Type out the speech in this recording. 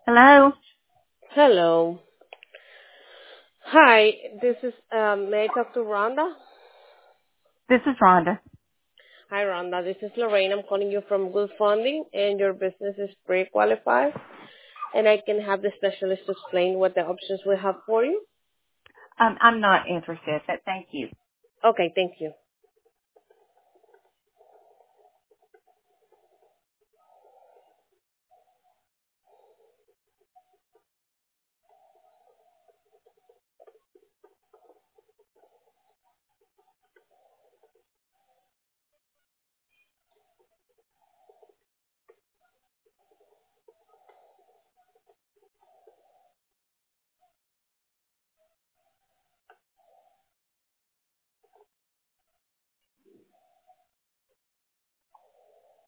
Hello, Hello. Hi, this is, may I talk to Rhonda? this is Rhonda. Hi, Rhonda. This is Lorraine. I'm calling you from Good Funding, and your business is pre-qualified, and I can have the specialist explain what the options we have for you. I'm not interested, but thank you. Okay, thank you.